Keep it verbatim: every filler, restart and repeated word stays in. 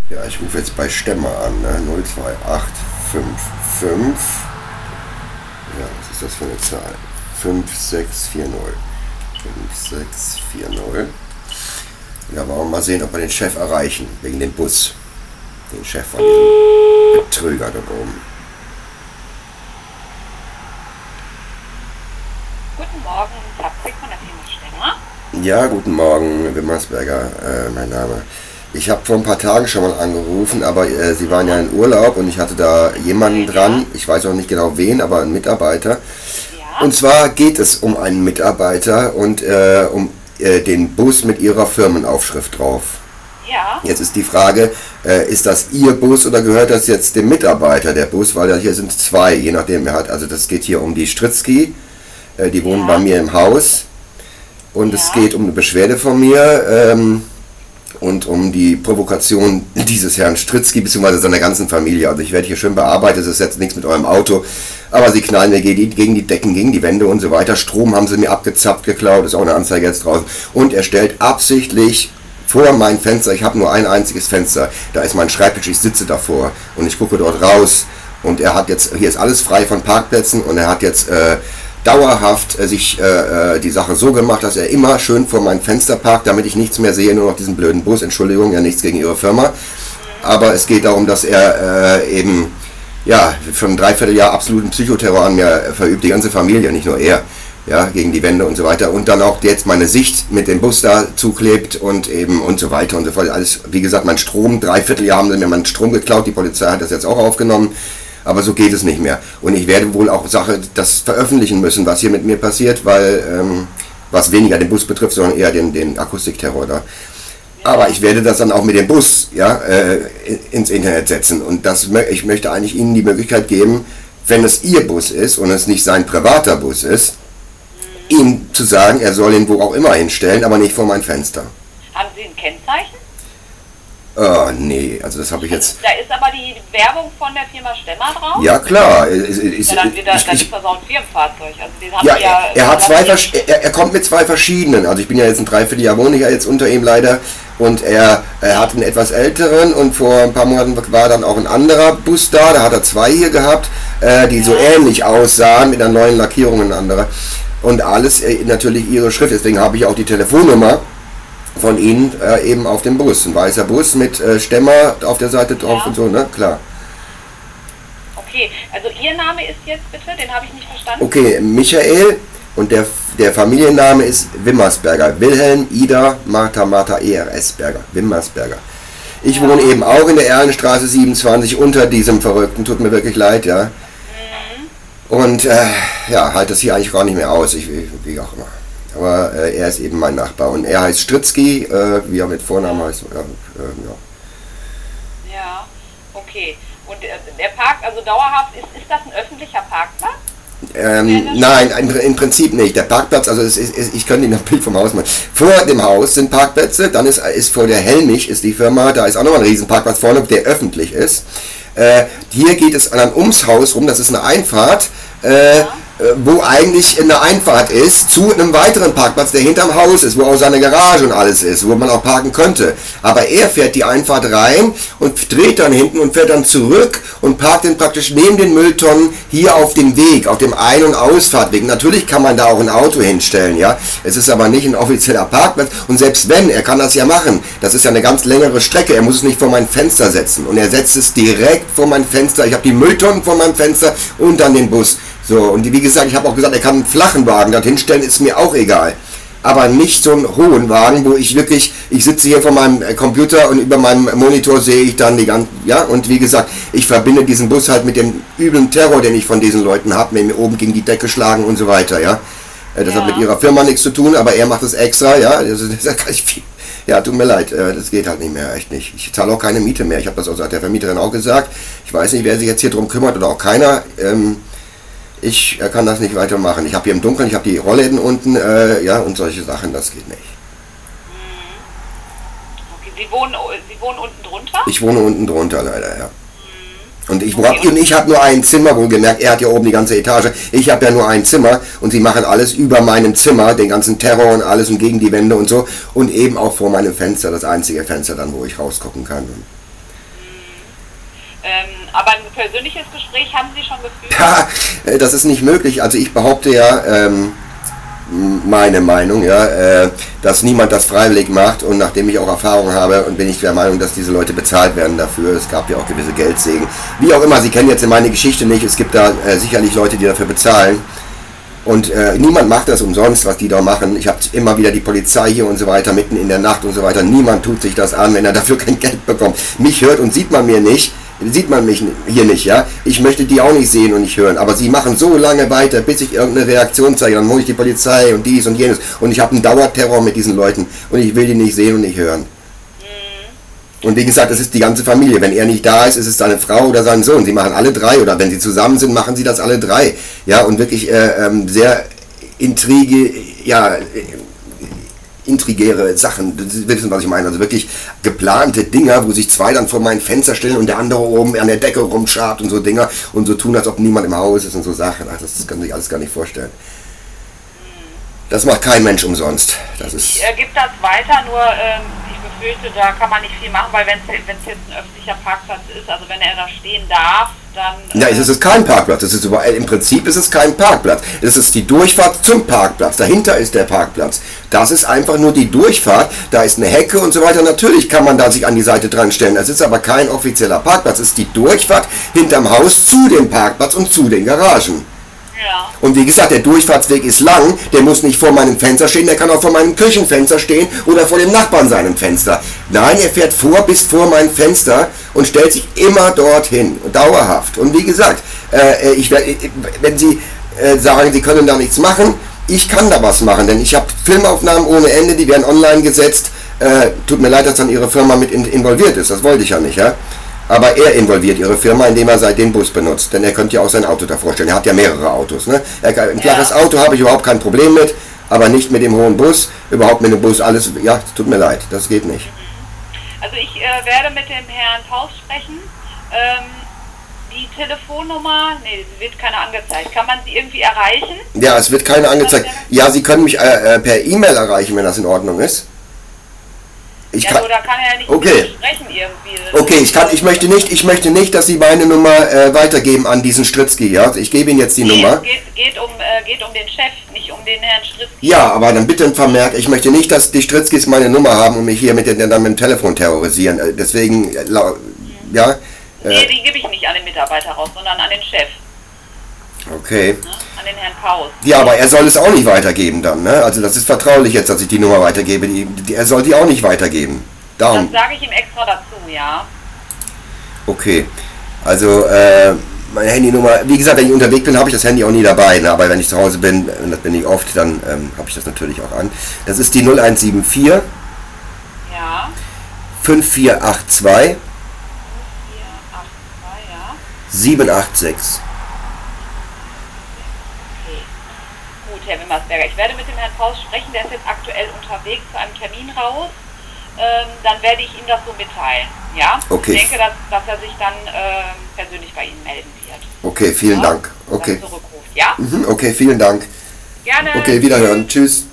Ja, ich rufe jetzt bei Stemmer an, ne? null zwei acht fünf fünf. Ja, was ist das für eine Zahl? fünf sechs vier null. fünf sechs vier null. Ja, wollen wir mal sehen, ob wir den Chef erreichen, wegen dem Bus. Den Chef von diesem Betrüger da oben. Guten Morgen, Patrick von der Firma Stemmer. Ja, guten Morgen, Wimmersberger, äh, mein Name. Ich habe vor ein paar Tagen schon mal angerufen, aber äh, Sie waren ja in Urlaub und ich hatte da jemanden dran, ich weiß auch nicht genau wen, aber einen Mitarbeiter. Ja. Und zwar geht es um einen Mitarbeiter und äh, um äh, den Bus mit Ihrer Firmenaufschrift drauf. Ja. Jetzt ist die Frage, äh, ist das Ihr Bus oder gehört das jetzt dem Mitarbeiter, der Bus? Weil da hier sind zwei, je nachdem er hat, also das geht hier um die Stritzky, äh, die wohnen Ja. bei mir im Haus und Ja. es geht um eine Beschwerde von mir. Ähm, und um die Provokation dieses Herrn Stritzky bzw. seiner ganzen Familie. Also ich werde hier schön bearbeitet, es ist jetzt nichts mit eurem Auto, aber sie knallen mir gegen die Decken, gegen die Wände und so weiter. Strom haben sie mir abgezapft, geklaut, ist auch eine Anzeige jetzt draußen. Und er stellt absichtlich vor mein Fenster, ich habe nur ein einziges Fenster, da ist mein Schreibtisch, ich sitze davor und ich gucke dort raus. Und er hat jetzt, hier ist alles frei von Parkplätzen und er hat jetzt äh, dauerhaft äh, sich äh, die Sache so gemacht, dass er immer schön vor mein Fenster parkt, damit ich nichts mehr sehe, nur noch diesen blöden Bus. Entschuldigung, ja nichts gegen Ihre Firma. Aber es geht darum, dass er äh, eben ja schon ein Dreivierteljahr absoluten Psychoterror an mir verübt, die ganze Familie, nicht nur er, ja, gegen die Wände und so weiter. Und dann auch jetzt meine Sicht mit dem Bus da zuklebt und eben und so weiter und so fort. Alles, wie gesagt, mein Strom, Dreivierteljahr haben sie mir meinen Strom geklaut, die Polizei hat das jetzt auch aufgenommen. Aber so geht es nicht mehr. Und ich werde wohl auch Sache das veröffentlichen müssen, was hier mit mir passiert, weil ähm, was weniger den Bus betrifft, sondern eher den, den Akustikterror da. Aber ich werde das dann auch mit dem Bus ja, äh, ins Internet setzen. Und das, ich möchte eigentlich Ihnen die Möglichkeit geben, wenn es Ihr Bus ist und es nicht sein privater Bus ist, ihm zu sagen, er soll ihn wo auch immer hinstellen, aber nicht vor mein Fenster. Haben Sie ein Kennzeichen? Oh, nee, also das habe ich jetzt... Da ist aber die Werbung von der Firma Stemmer drauf. Ja, klar. Ist, ist, Ja, dann, wird das, ich, dann ich, ist das auch ein Firmenfahrzeug. Also den haben Ja, Sie ja, er, er hat haben zwei, Sie- versch- er, er kommt mit zwei verschiedenen. Also ich bin ja jetzt ein Dreivierteljahr, wohne ich ja jetzt unter ihm leider. Und er, er hat einen etwas älteren und vor ein paar Monaten war dann auch ein anderer Bus da. Da hat er zwei hier gehabt, äh, die so ähnlich aussahen, mit einer neuen Lackierung ein anderer. Und alles äh, natürlich ihre Schrift. Deswegen habe ich auch die Telefonnummer von Ihnen äh, eben auf dem Bus. Ein weißer Bus mit äh, Stemmer auf der Seite drauf Ja. und so, ne? Klar. Okay, also Ihr Name ist jetzt bitte, den habe ich nicht verstanden. Okay, Michael und der, der Familienname ist Wimmersberger. Wilhelm, Ida, Martha, Martha, E R S Berger. Wimmersberger. Ich Ja. wohne eben auch in der Erlenstraße siebenundzwanzig unter diesem Verrückten. Tut mir wirklich leid, ja. Mhm. Und äh, ja, halt das hier eigentlich gar nicht mehr aus. Ich, wie auch immer. Aber äh, er ist eben mein Nachbar und er heißt Stritzky, äh, wie er mit Vornamen heißt. Äh, äh, ja. Ja, okay. Und äh, der Park, also dauerhaft, ist, ist das ein öffentlicher Parkplatz? Ähm, nein, im, im Prinzip nicht. Der Parkplatz, also es ist, es, ich könnte Ihnen ein Bild vom Haus machen. Vor dem Haus sind Parkplätze, dann ist, ist vor der Helmich ist die Firma, da ist auch nochmal ein riesen Parkplatz vorne, der öffentlich ist. Äh, hier geht es dann ums Haus rum, das ist eine Einfahrt, äh, Ja. wo eigentlich eine Einfahrt ist zu einem weiteren Parkplatz, der hinterm Haus ist, wo auch seine Garage und alles ist, wo man auch parken könnte. Aber er fährt die Einfahrt rein und dreht dann hinten und fährt dann zurück und parkt dann praktisch neben den Mülltonnen hier auf dem Weg, auf dem Ein- und Ausfahrtweg. Natürlich kann man da auch ein Auto hinstellen, ja. Es ist aber nicht ein offizieller Parkplatz und selbst wenn, er kann das ja machen. Das ist ja eine ganz längere Strecke, er muss es nicht vor mein Fenster setzen und er setzt es direkt vor mein Fenster. Ich habe die Mülltonnen vor meinem Fenster und dann den Bus. So, und wie gesagt, ich habe auch gesagt, er kann einen flachen Wagen dorthin stellen, ist mir auch egal. Aber nicht so einen hohen Wagen, wo ich wirklich, ich sitze hier vor meinem Computer und über meinem Monitor sehe ich dann die ganzen, ja, und wie gesagt, ich verbinde diesen Bus halt mit dem üblen Terror, den ich von diesen Leuten habe, mir oben gegen die Decke schlagen und so weiter, ja. Das Ja. hat mit ihrer Firma nichts zu tun, aber er macht es extra, ja. Also, das kann ich viel, ja, tut mir leid, äh, das geht halt nicht mehr, echt nicht. Ich zahle auch keine Miete mehr, ich habe das auch der Vermieterin auch gesagt. Ich weiß nicht, wer sich jetzt hier drum kümmert oder auch keiner. Ähm, Ich äh, kann das nicht weitermachen. Ich habe hier im Dunkeln, ich habe die Rollläden unten, äh, ja, und solche Sachen, das geht nicht. Okay, Sie wohnen, Sie wohnen unten drunter? Ich wohne unten drunter leider, ja. Und ich, Okay. und ich habe nur ein Zimmer, wohlgemerkt, er hat ja oben die ganze Etage, ich habe ja nur ein Zimmer und sie machen alles über meinem Zimmer, den ganzen Terror und alles und gegen die Wände und so und eben auch vor meinem Fenster, das einzige Fenster dann, wo ich rausgucken kann. Ähm, aber ein persönliches Gespräch haben Sie schon geführt? Ja, das ist nicht möglich. Also ich behaupte ja, ähm, meine Meinung, ja, äh, dass niemand das freiwillig macht, und nachdem ich auch Erfahrung habe, und bin ich der Meinung, dass diese Leute bezahlt werden dafür. Es gab ja auch gewisse Geldsegen. Wie auch immer, Sie kennen jetzt meine Geschichte nicht, es gibt da äh, sicherlich Leute, die dafür bezahlen. Und äh, niemand macht das umsonst, was die da machen. Ich habe immer wieder die Polizei hier und so weiter, mitten in der Nacht und so weiter. Niemand tut sich das an, wenn er dafür kein Geld bekommt. Mich hört und sieht man mir nicht. Sieht man mich hier nicht, ja? Ich möchte die auch nicht sehen und nicht hören, aber sie machen so lange weiter, bis ich irgendeine Reaktion zeige, dann hole ich die Polizei und dies und jenes, und ich habe einen Dauerterror mit diesen Leuten, und ich will die nicht sehen und nicht hören. Mhm. Und wie gesagt, das ist die ganze Familie. Wenn er nicht da ist, ist es seine Frau oder sein Sohn. Sie machen alle drei, oder wenn sie zusammen sind, machen sie das alle drei. Ja, und wirklich äh, ähm, sehr intrige, ja, intrigäre Sachen, Sie wissen, was ich meine, also wirklich geplante Dinger, wo sich zwei dann vor mein Fenster stellen und der andere oben an der Decke rumschabt und so Dinger und so tun, als ob niemand im Haus ist und so Sachen. Ach, das kann man sich alles gar nicht vorstellen. Das macht kein Mensch umsonst. Das ist ich äh, gebe das weiter, nur ähm, ich befürchte, da kann man nicht viel machen, weil wenn es jetzt ein öffentlicher Parkplatz ist, also wenn er da stehen darf, dann... Ja, es ist kein Parkplatz. Es ist über, im Prinzip ist es kein Parkplatz. Es ist die Durchfahrt zum Parkplatz. Dahinter ist der Parkplatz. Das ist einfach nur die Durchfahrt. Da ist eine Hecke und so weiter. Natürlich kann man da sich an die Seite dran stellen. Es ist aber kein offizieller Parkplatz. Es ist die Durchfahrt hinterm Haus zu dem Parkplatz und zu den Garagen. Ja. Und wie gesagt, der Durchfahrtsweg ist lang, der muss nicht vor meinem Fenster stehen, der kann auch vor meinem Küchenfenster stehen oder vor dem Nachbarn seinem Fenster. Nein, er fährt vor bis vor mein Fenster und stellt sich immer dorthin, dauerhaft. Und wie gesagt, äh, ich werd, wenn Sie äh, sagen, Sie können da nichts machen, ich kann da was machen, denn ich habe Filmaufnahmen ohne Ende, die werden online gesetzt. Äh, tut mir leid, dass dann Ihre Firma mit in, involviert ist, das wollte ich ja nicht, ja. Aber er involviert Ihre Firma, indem er seit den Bus benutzt. Denn er könnte ja auch sein Auto da vorstellen. Er hat ja mehrere Autos. Ne? Er, ein ja. flaches Auto habe ich überhaupt kein Problem mit, aber nicht mit dem hohen Bus. Überhaupt mit dem Bus alles. Ja, tut mir leid, das geht nicht. Also ich äh, werde mit dem Herrn Paus sprechen. Ähm, die Telefonnummer, nee, sie wird keine angezeigt. Kann man sie irgendwie erreichen? Ja, es wird keine angezeigt. Ja, Sie können mich äh, äh, per E-Mail erreichen, wenn das in Ordnung ist. Ich ja, kann, so, da kann er ja nicht okay. sprechen irgendwie. Okay, ich kann, ich möchte nicht, ich möchte nicht, dass Sie meine Nummer äh, weitergeben an diesen Stritzky, ja? Ich gebe Ihnen jetzt die nee, Nummer. Es geht, geht, um, äh, geht um den Chef, nicht um den Herrn Stritzky. Ja, aber dann bitte ein Vermerk, ich möchte nicht, dass die Stritzkys meine Nummer haben und mich hier mit, den, dann mit dem Telefon terrorisieren. Äh, Deswegen, äh, ja? Äh, nee, die gebe ich nicht an den Mitarbeiter raus, sondern an den Chef. Okay. Ne? An den Herrn Paus. Ja, aber er soll es auch nicht weitergeben dann, ne? Also das ist vertraulich jetzt, dass ich die Nummer weitergebe. Die, die, er soll die auch nicht weitergeben. Darum. Das sage ich ihm extra dazu, ja. Okay. Also, äh, meine Handynummer, wie gesagt, wenn ich unterwegs bin, habe ich das Handy auch nie dabei, ne? Aber wenn ich zu Hause bin, und das bin ich oft, dann ähm, habe ich das natürlich auch an. Das ist die null eins sieben vier Ja. fünf vier acht zwei vier acht zwei, ja. sieben acht sechs. Okay. Gut, Herr Wimmersberger, ich werde mit dem Herrn Paus sprechen, der ist jetzt aktuell unterwegs zu einem Termin raus. Ähm, dann werde ich ihm das so mitteilen. Ja? Okay. Ich denke, dass, dass er sich dann ähm, persönlich bei Ihnen melden wird. Okay, vielen ja? Dank. Okay. Dann zurückruft, ja? Mhm, okay, vielen Dank. Gerne. Okay, wiederhören. Tschüss.